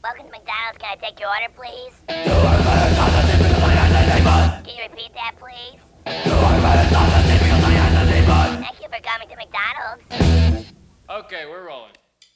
Welcome to McDonald's. Can I take your order, please? Can you repeat that, please? Thank you for coming to McDonald's. Okay, we're rolling.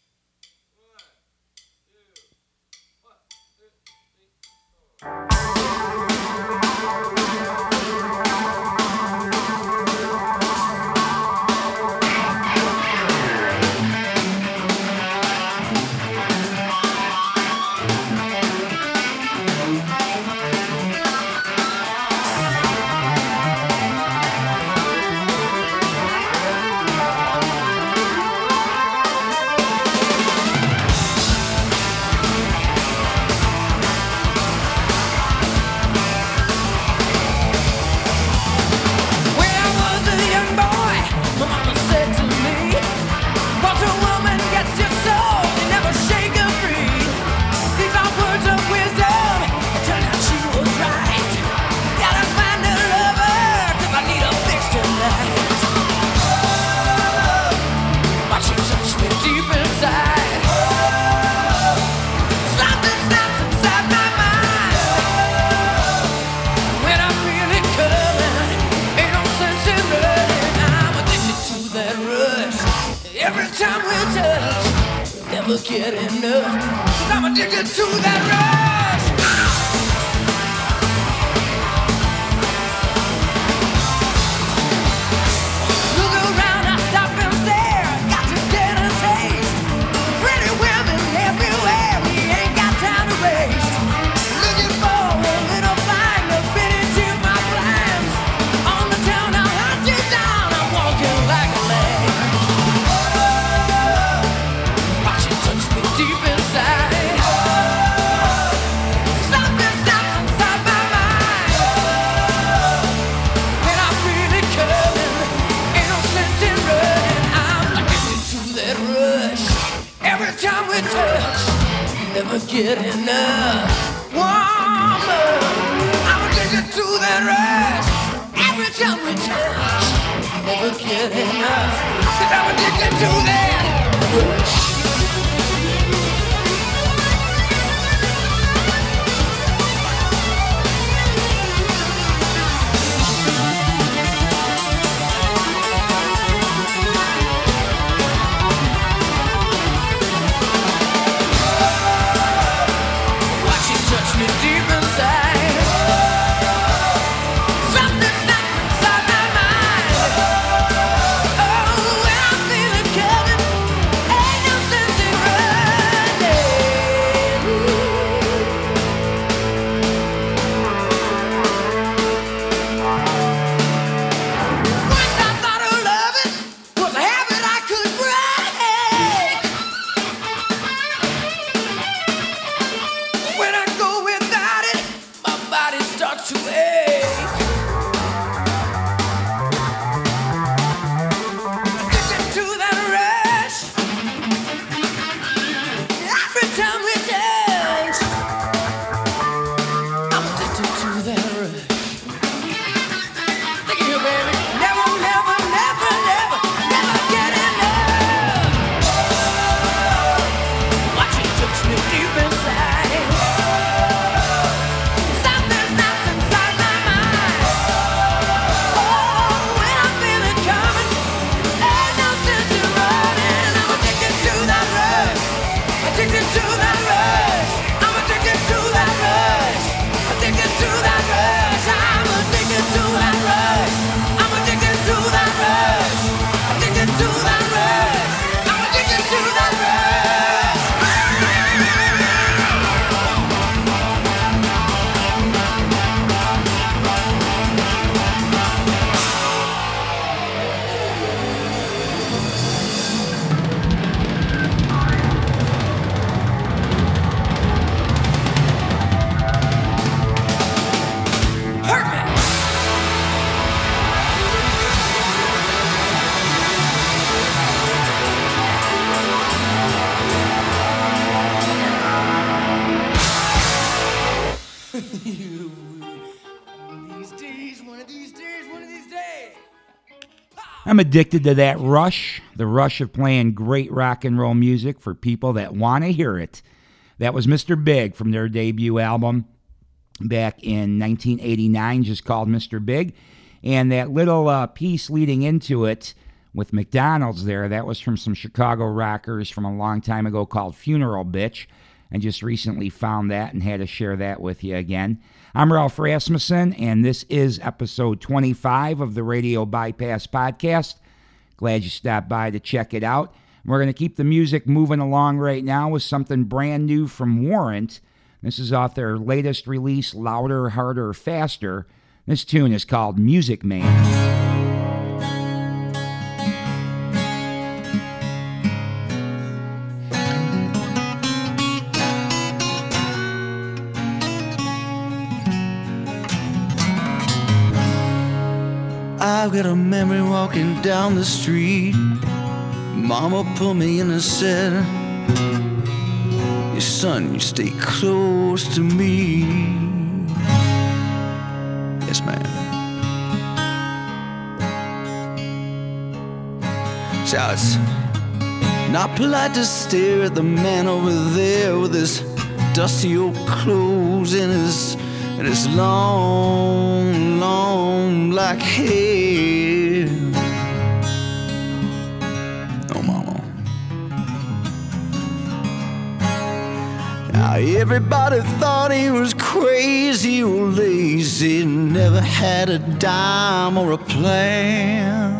Never get enough. I'm addicted to that rush. Look around, I stop and stare. Got to get a taste. Pretty women everywhere. We ain't got time to waste. Looking for a little find to fit into my plans. On the town, I'll hunt you down. I'm walking like a man. Deep inside, something stops inside my mind. When I feel it coming, ain't no sense in running. I'm addicted to that rush. Every time we touch, never get enough. Woman, I'm addicted to that rush. Every time we touch, never get enough. 'Cause I'm addicted to that rush. Deep inside, something snaps inside my mind. Oh, when I feel it coming, ain't no sense in running. Once I thought of loving was a habit I could break. When I go without it, my body starts to ache. Addicted to that rush. Every time we touch, I'm addicted to that rush. Look at you, baby. Never, never, never, never, never get enough. Watch it touch me deep inside. Something snaps inside my mind. Oh, when I feel it coming, ain't no sense in running. I'm addicted to that rush. Addicted to that rush. I'm addicted to that rush. Addicted to that rush. I'm addicted to that rush. I'm addicted to that rush. Addicted to that rush. I'm addicted to that rush. Hurt me. One of these days. I'm addicted to that rush, the rush of playing great rock and roll music for people that want to hear it. That was Mr. Big from their debut album back in 1989, just called Mr. Big. And that little piece leading into it with McDonald's there, that was from some Chicago rockers from a long time ago called Funeral Bitch. I just recently found that and had to share that with you again. I'm Ralph Rasmussen, and this is episode 25 of the Radio Bypass Podcast. Glad you stopped by to check it out. We're going to keep the music moving along right now with something brand new from Warrant. This is off their latest release, Louder, Harder, Faster. This tune is called Music Man. I've got a memory walking down the street. Mama pulled me in and said, "Your son, you stay close to me." Yes, ma'am. So it's not polite to stare at the man over there with his dusty old clothes and his long, long black hair. Oh, mama. Now everybody thought he was crazy or lazy, never had a dime or a plan.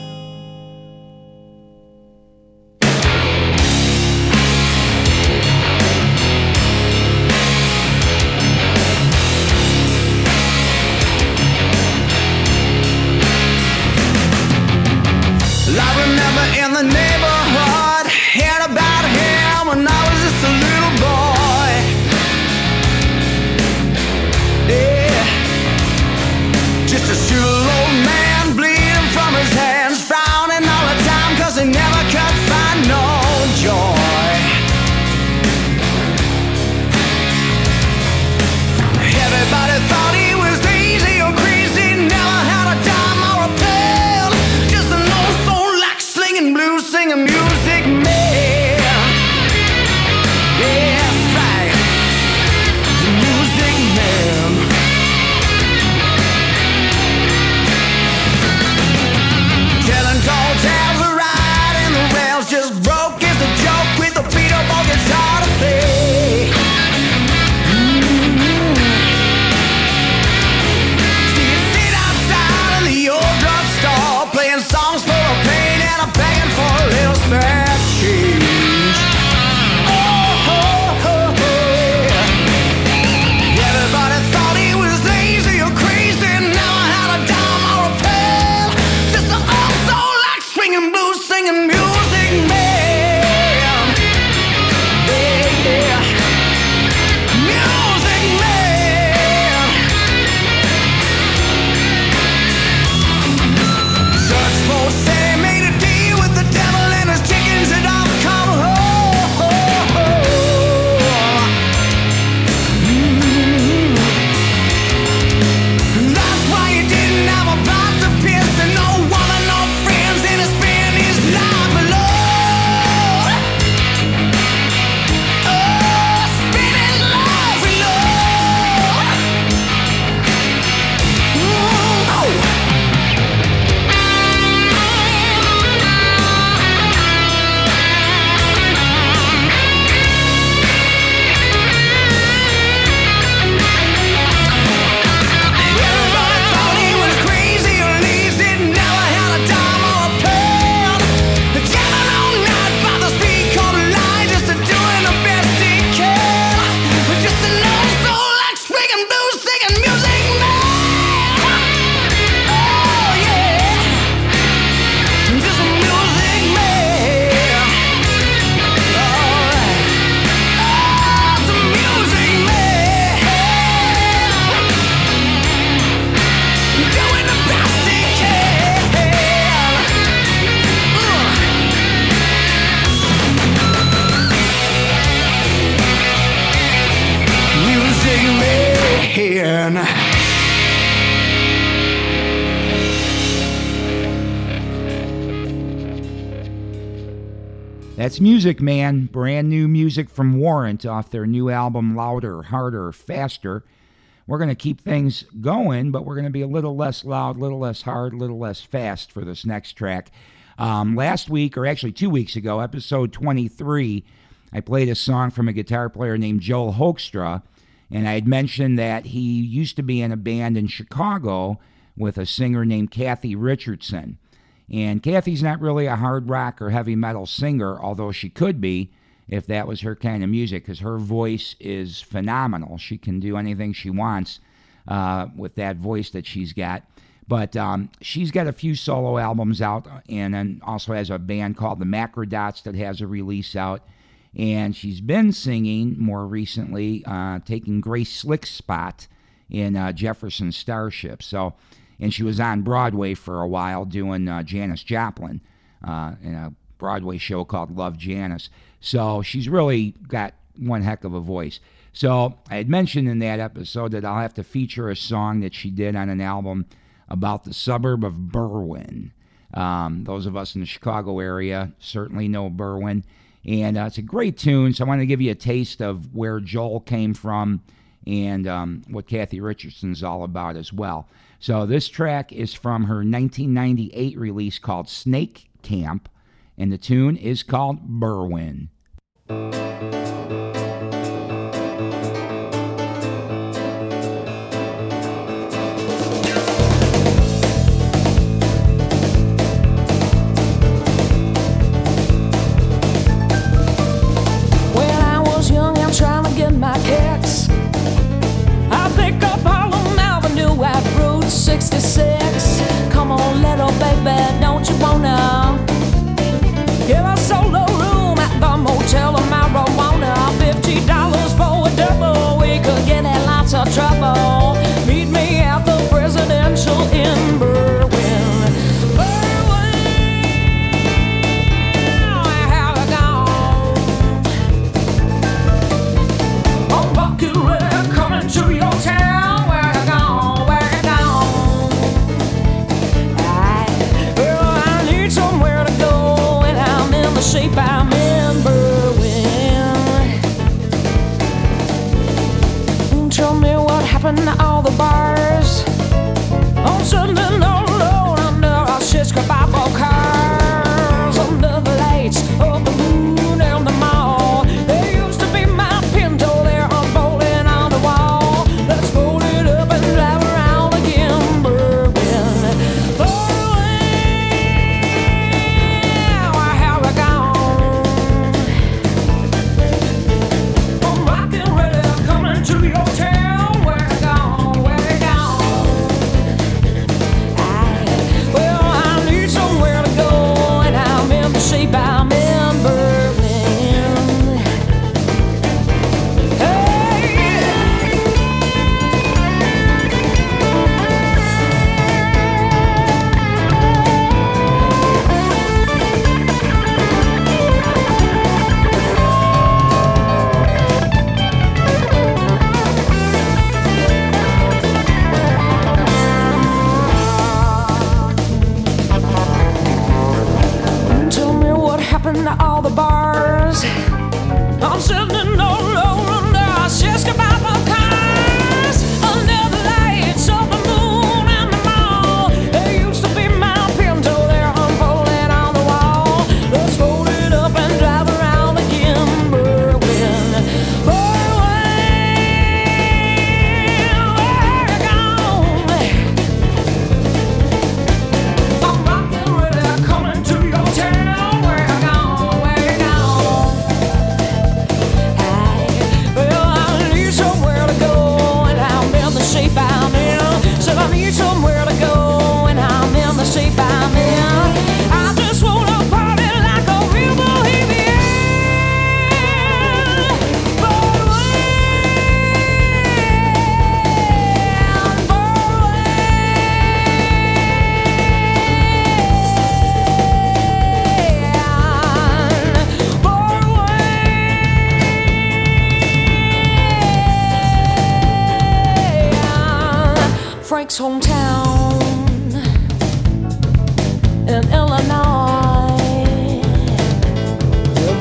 In the neighborhood, heard about him when I was just a little boy. Yeah, just a shriveled old man bleeding from his hands, frowning all the time 'cause he never could find no joy. Everybody thought he was easy or crazy, never had a dime or a pen, just an old soul like slinging blues, singing music man. Yeah, that's right, the music man. Telling tall tales of riding the rails, just broke as a joke with a beat up on guitar to play. See you sit outside in the old drugstore, playing songs full of pain and I'm begging for a little spare change. Oh, oh, oh, yeah. Everybody thought he was lazy or crazy, never had a dime or a pen, just an old soul like swinging blues, singing music man. Yeah, yeah. Music man. Church folks say he made a deal with the devil and his chickens had all come home. That's why he didn't have a plot to pierce and no woman, no friends, and he spent his life alone. Oh, spent his life alone. Oh. Everybody thought he was crazy or lazy, never had a dime or a pen. The jamming all night by the street corner line, just doing the best he can. But just an old soul like swinging blues, singing music man. Oh yeah, just a music man. Alright, oh, it's a music man. Doing the best he can. Music man. That's Music Man, brand new music from Warrant off their new album Louder, Harder, Faster. We're going to keep things going, but we're going to be a little less loud, a little less hard, a little less fast for this next track. Last week, or actually 2 weeks ago, episode 23, I played a song from a guitar player named Joel Hoekstra, and I had mentioned that he used to be in a band in Chicago with a singer named Kathy Richardson. And Kathy's not really a hard rock or heavy metal singer, although she could be if that was her kind of music, because her voice is phenomenal. She can do anything she wants with that voice that she's got. But she's got a few solo albums out, and then also has a band called the Macrodots that has a release out. And she's been singing more recently, taking Grace Slick's spot in Jefferson Starship. And she was on Broadway for a while doing Janis Joplin in a Broadway show called Love Janis. So she's really got one heck of a voice. So I had mentioned in that episode that I'll have to feature a song that she did on an album about the suburb of Berwyn. Those of us in the Chicago area certainly know Berwyn. And it's a great tune, so I want to give you a taste of where Joel came from and what Kathy Richardson's all about as well. So this track is from her 1998 release called Snake Camp, and the tune is called Berwyn. When I was young and trying to get my kicks, I picked up Harlem Avenue at Route 66. Come on, little baby, don't you wanna get a solo room at the Motel of Marijuana? $50 for a double, we could get in lots of trouble. Meet me at the Presidential in Berwyn. To your town, where you gone, where you gone? Well, I need somewhere to go, and I'm in the shape I'm in Berwyn. Tell me what happened to all the bars. I'm sitting alone under a shit kebab cars, under the lights of the moon and the mall. There used to be my Pinto there unfolding on the wall. Let's roll it up and drive around again, Berwyn. Berwyn, where have we gone? I'm rockin' ready, coming to your town. Where you gone, where you gone? Well, I need somewhere to go, and I'm in the shape I'm in Berwyn. Tell me what happened to all the bars. I'm sitting all alone under a shit kebab cars, under the lights of the moon and the mall. There used to be my Pinto there unfolding on the wall. Let's roll it up and drive around again, Berwyn. Berwyn, where you gone? I'm rockin' ready, coming to your town. Where you gone, where you gone? Well, I need somewhere to go, and I'm in the shape I'm in. Said I need somewhere to go, and I'm in the shape I'm in. I just wanna party like a real bohemian. Frank's hometown in Illinois.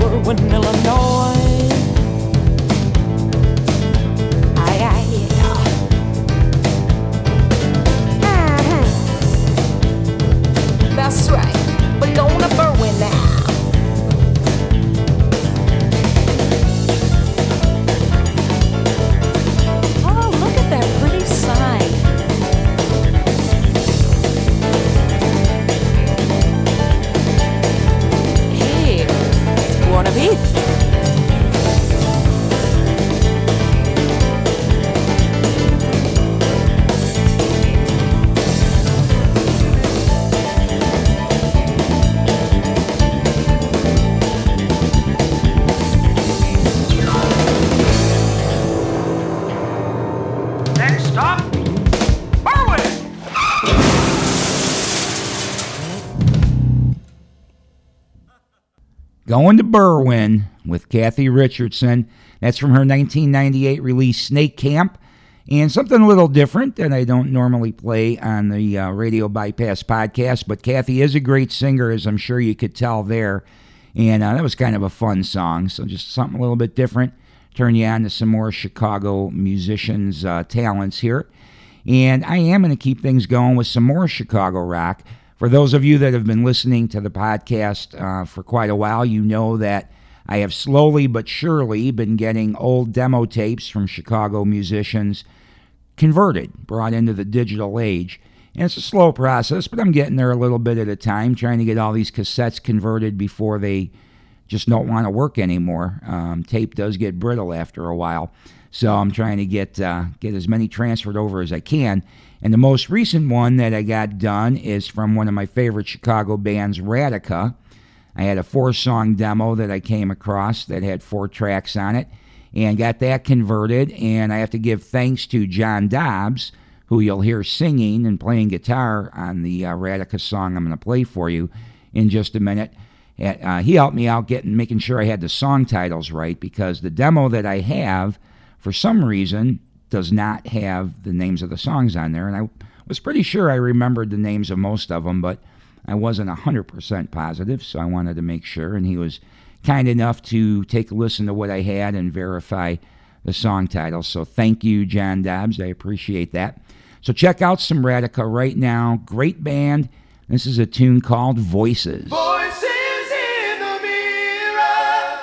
Going to Berwyn with Kathy Richardson. That's from her 1998 release, Snake Camp. And something a little different that I don't normally play on the Radio Bypass podcast. But Kathy is a great singer, as I'm sure you could tell there. And that was kind of a fun song. So just something a little bit different. Turn you on to some more Chicago musicians' talents here. And I am going to keep things going with some more Chicago rock. For those of you that have been listening to the podcast for quite a while, you know that I have slowly but surely been getting old demo tapes from Chicago musicians converted, brought into the digital age. And it's a slow process, but I'm getting there a little bit at a time, trying to get all these cassettes converted before they just don't want to work anymore. Tape does get brittle after a while. So I'm trying to get as many transferred over as I can. And the most recent one that I got done is from one of my favorite Chicago bands, Radica. I had a 4-song demo that I came across that had 4 tracks on it and got that converted. And I have to give thanks to John Dobbs, who you'll hear singing and playing guitar on the Radica song I'm going to play for you in just a minute. He helped me out making sure I had the song titles right, because the demo that I have, for some reason, does not have the names of the songs on there. And I was pretty sure I remembered the names of most of them, but I wasn't 100% positive, so I wanted to make sure. And he was kind enough to take a listen to what I had and verify the song titles. So thank you, John Dobbs. I appreciate that. So check out some Radica right now. Great band. This is a tune called Voices. Voices in the mirror.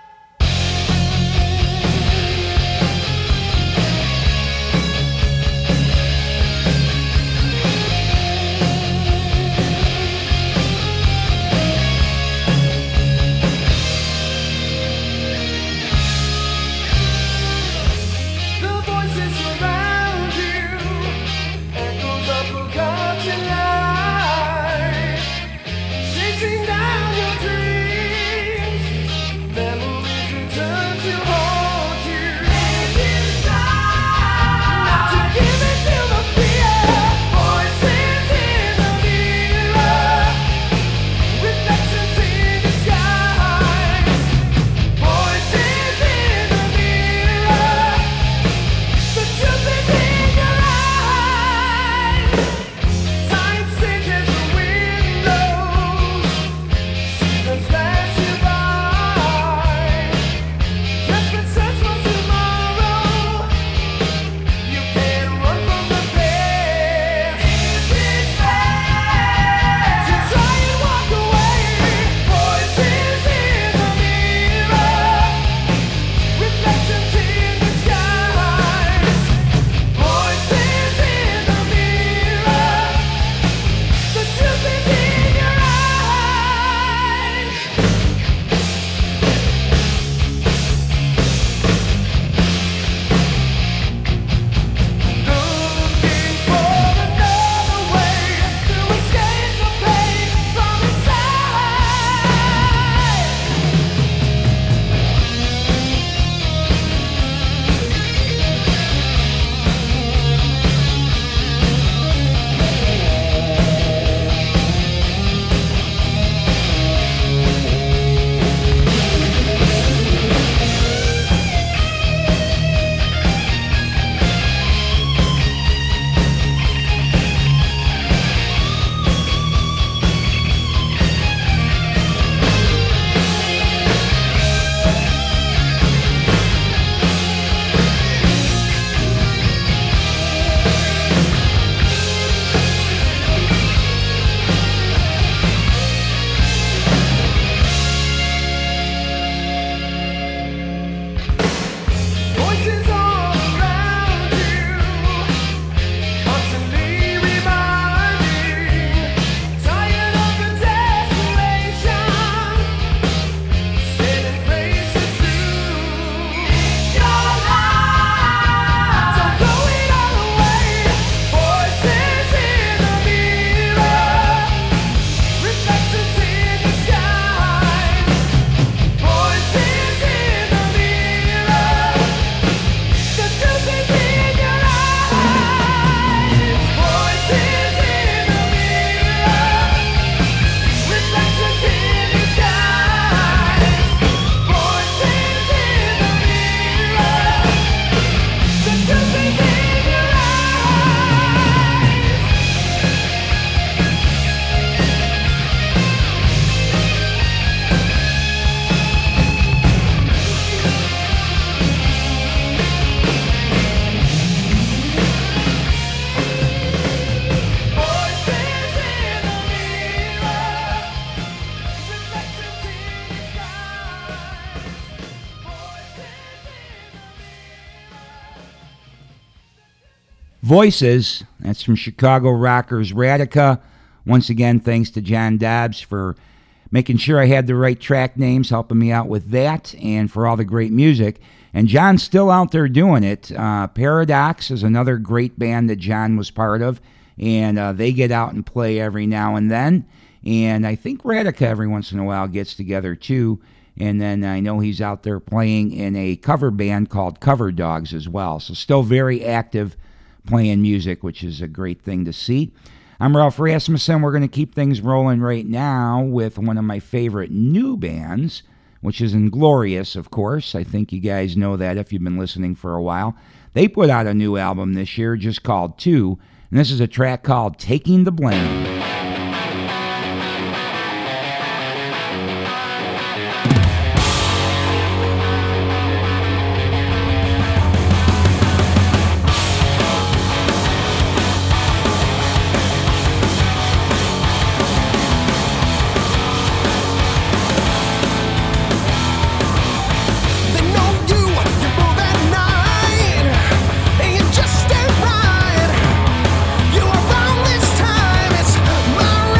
The voices around you, echoes of forgotten life, chasing Voices, that's from Chicago rockers Radica. Once again, thanks to John Dobbs for making sure I had the right track names, helping me out with that, and for all the great music. And John's still out there doing it. Paradox is another great band that John was part of, and they get out and play every now and then. And I think Radica every once in a while gets together too. And then I know he's out there playing in a cover band called Cover Dogs as well. So still very active playing music, which is a great thing to see. I'm Ralph Rasmussen. We're going to keep things rolling right now with one of my favorite new bands, which is Inglorious, of course. I think you guys know that if you've been listening for a while. They put out a new album this year just called 2, and this is a track called Taking the Blame. You around this time, it's my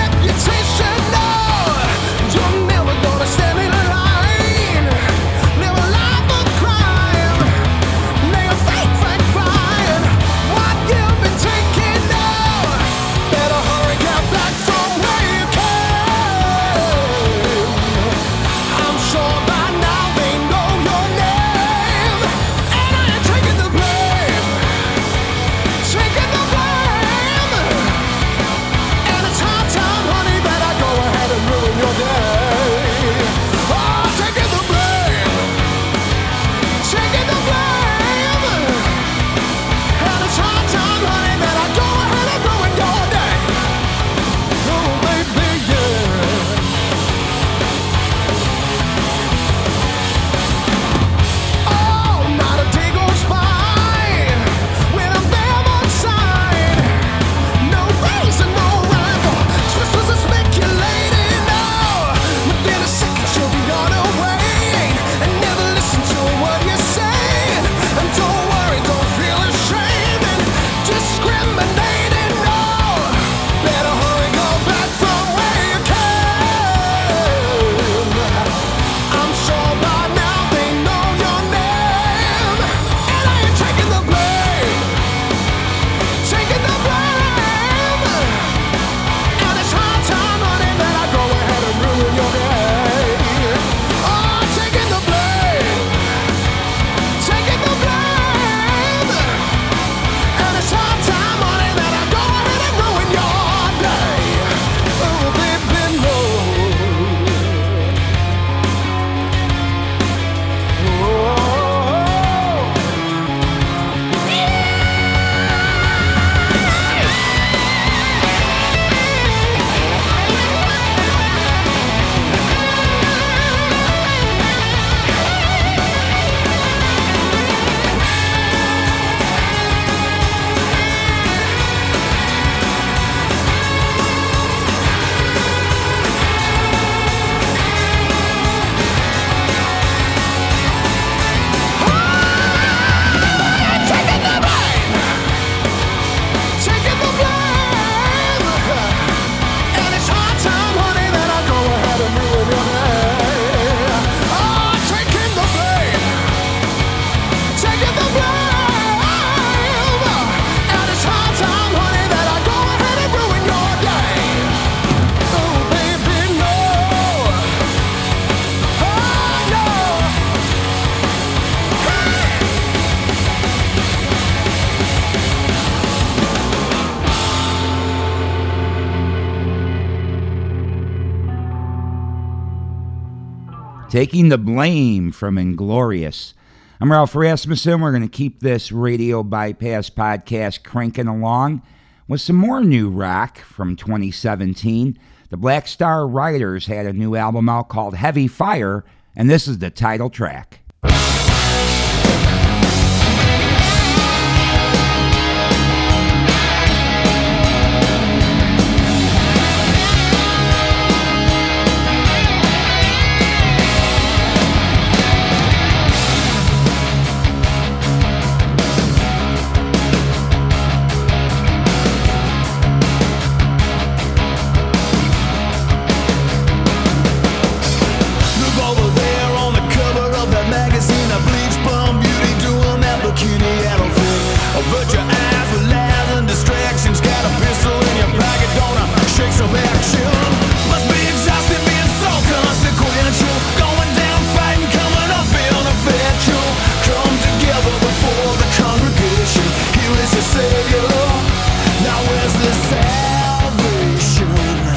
Taking the Blame from Inglorious. I'm Ralph Rasmussen. We're going to keep this Radio Bypass podcast cranking along with some more new rock from 2017. The Black Star Riders had a new album out called Heavy Fire, and this is the title track. Avert your eyes with lies and distractions. Got a pistol in your pocket, gonna shake some action. Must be exhausted being so consequential. Going down fighting, coming up in a virtue. Come together before the congregation. Here is your savior. Now where's the salvation?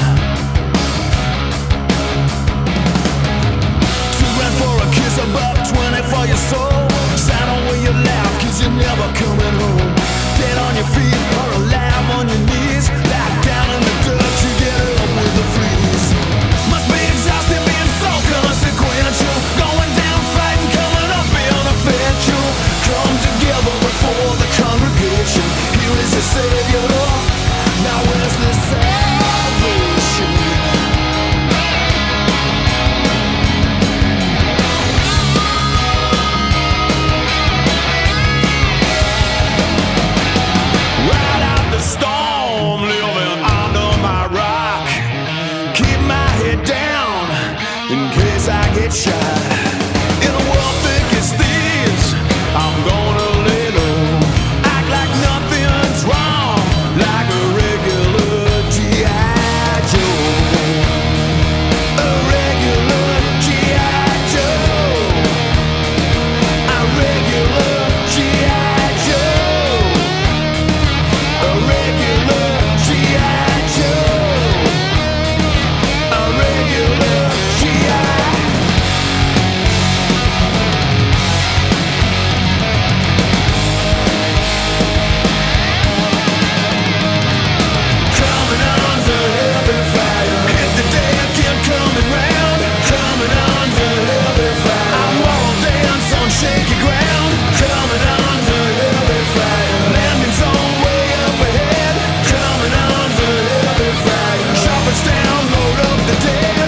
To run for a kiss, a buck 20 for your soul. Sign on where you laugh, cause you're never coming home. Dead on your feet or alive on your knees. Lie down in the dirt, you get up with the fleas. Must be exhausted being so consequential. Going down fighting, coming up in a virtue. Come together before the congregation. Here is your savior. Now where's the salvation? Ride out the storm, living under my rock. Keep my head down in case I get shot. In a world thick as thieves, I'm gonna lay low. Act like nothing's wrong, like a regular G.I. Joe. A regular G.I. Joe. A regular G.I. Joe. A regular G.I. Joe. A regular G.I. Coming under heavy fire. Hit the day again, coming round. Coming under heavy fire. I won't dance on shaky ground. Coming under heavy fire. Landing zone way up ahead. Coming under heavy fire. Sharpens down, load up the dead.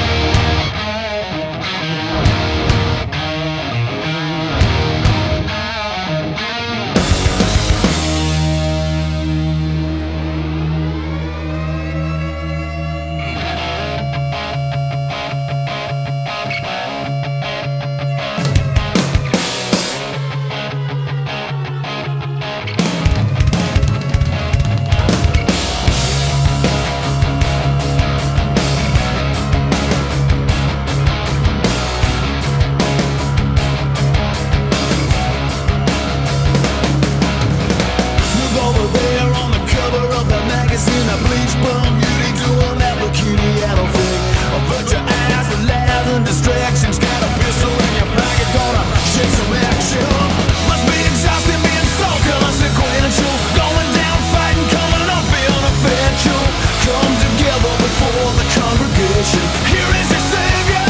Look over there on the cover of the magazine. A bleach bum beauty doing that bikini idol thing. Avert your eyes with lies and distractions. Got a pistol in your pocket, gonna shake some action. Must be exhausted being so consequential. Going down fighting, coming up in a virtue. Come together before the congregation. Here is your savior.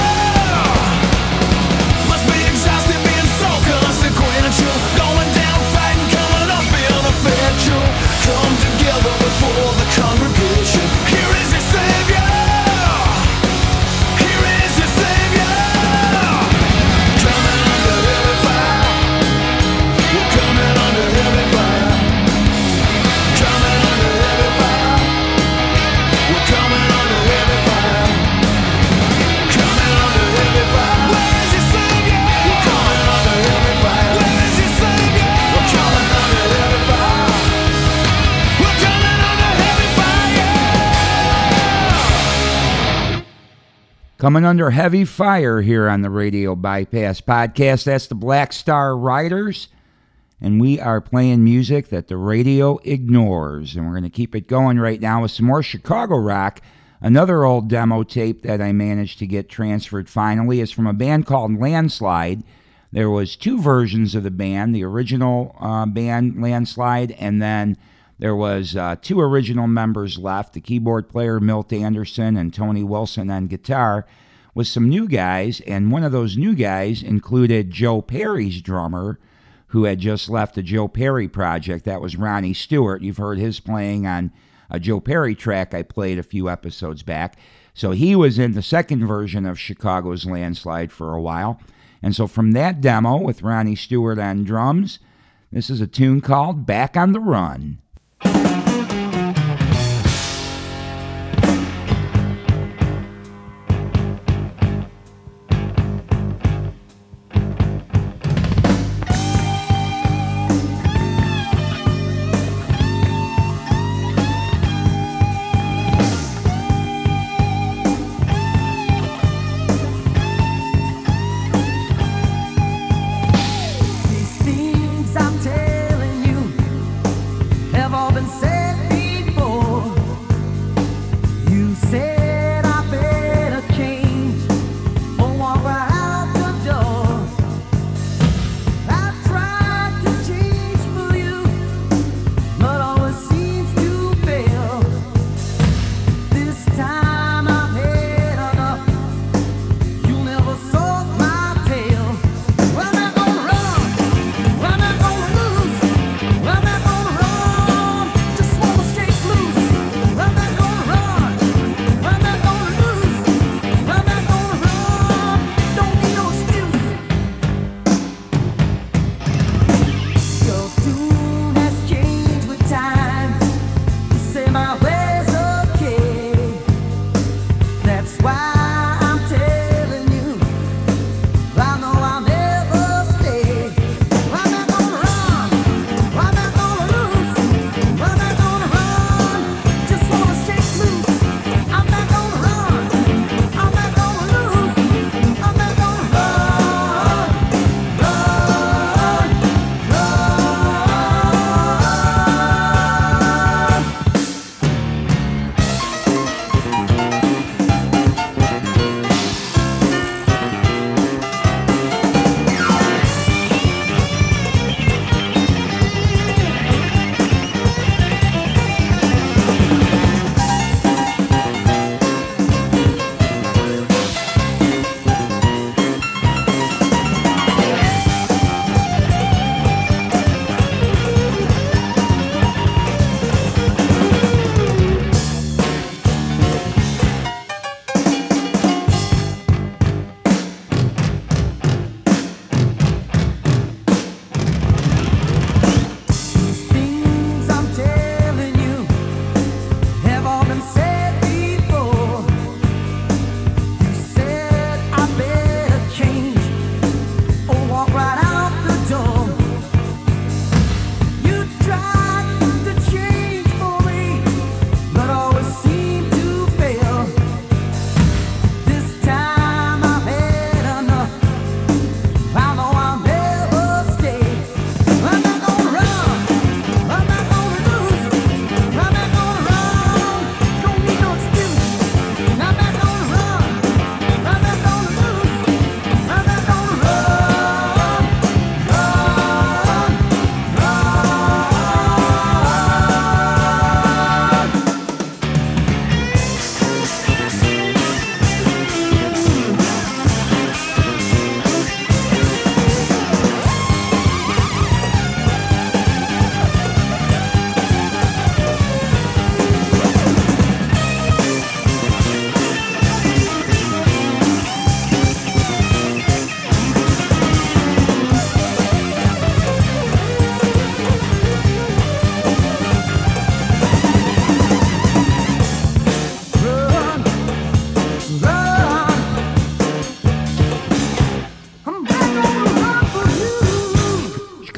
Must be exhausted being so consequential. Going down fighting, coming up in a virtue. Come together before the congregation. Here is your savior. Here is your savior. Coming under heavy fire. We're coming under heavy fire. Coming under heavy fire. We're coming under heavy fire. Coming under heavy fire. Where is your savior? We're coming under heavy fire. Where is your savior? We're coming under heavy fire. We're coming under heavy fire. Coming under heavy fire here on the Radio Bypass Podcast. That's the Black Star Riders. And we are playing music that the radio ignores. And we're going to keep it going right now with some more Chicago rock. Another old demo tape that I managed to get transferred finally is from a band called Landslide. There was two versions of the band, the original band Landslide, and then there was two original members left, the keyboard player Milt Anderson and Tony Wilson on guitar, with some new guys, and one of those new guys included Joe Perry's drummer, who had just left the Joe Perry project. That was Ronnie Stewart. You've heard his playing on a Joe Perry track I played a few episodes back. So he was in the second version of Chicago's Landslide for a while. And so from that demo with Ronnie Stewart on drums, this is a tune called Back on the Run.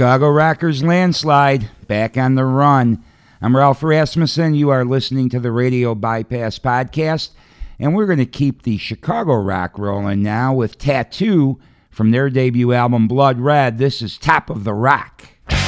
Chicago Rockers Landslide, back on the run. I'm Ralph Rasmussen. You are listening to the Radio Bypass Podcast, and we're going to keep the Chicago rock rolling now with Tattoo from their debut album Blood Red. This is Top of the Rock.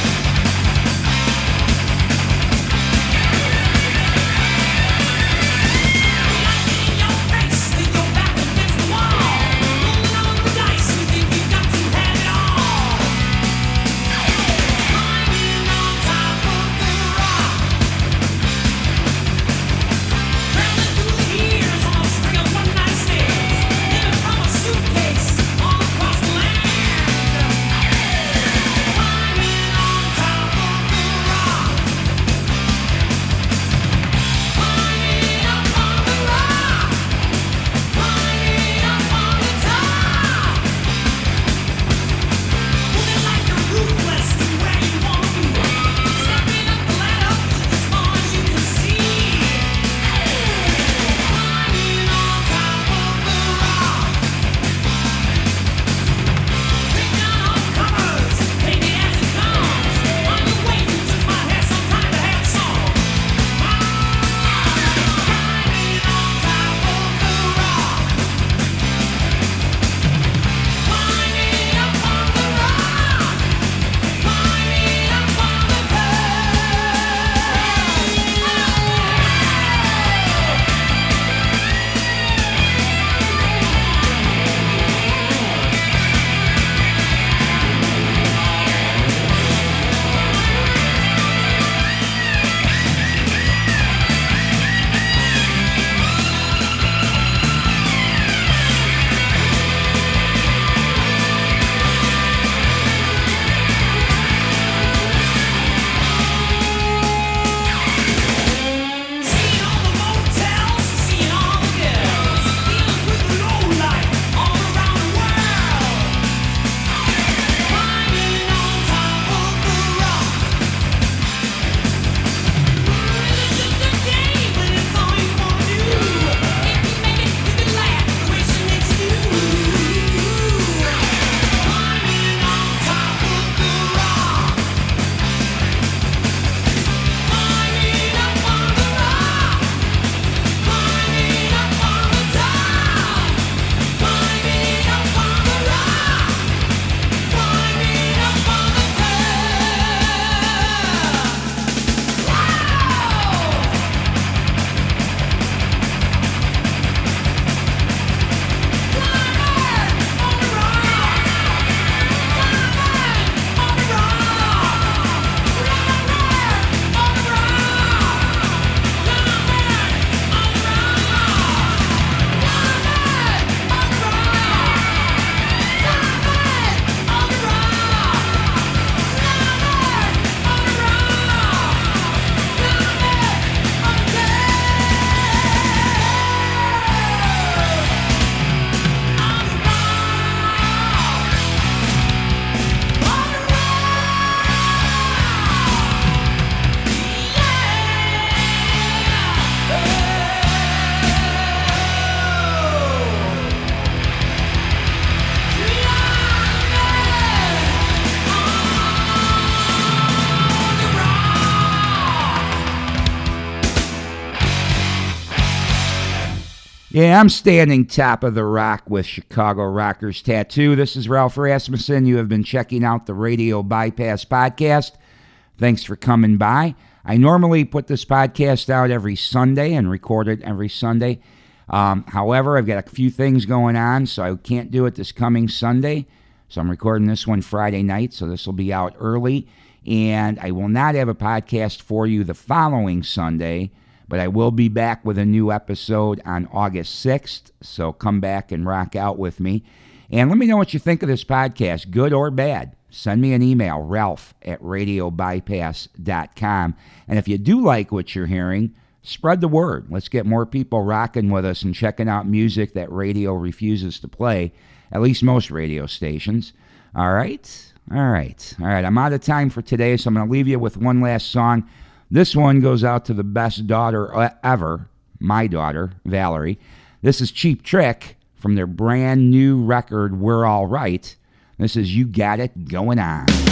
Yeah, I'm standing top of the rock with Chicago Rockers Tattoo. This is Ralph Rasmussen. You have been checking out the Radio Bypass Podcast. Thanks for coming by. I normally put this podcast out every Sunday and record it every Sunday. However, I've got a few things going on, so I can't do it this coming Sunday. So I'm recording this one Friday night, so this will be out early. And I will not have a podcast for you the following Sunday, but I will be back with a new episode on August 6th, so come back and rock out with me. And let me know what you think of this podcast, good or bad. Send me an email, ralph@radiobypass.com. And if you do like what you're hearing, spread the word. Let's get more people rocking with us and checking out music that radio refuses to play, at least most radio stations. All right? All right. I'm out of time for today, so I'm going to leave you with one last song. This one goes out to the best daughter ever, my daughter, Valerie. This is Cheap Trick from their brand new record, We're All Right. This is You Got It Going On.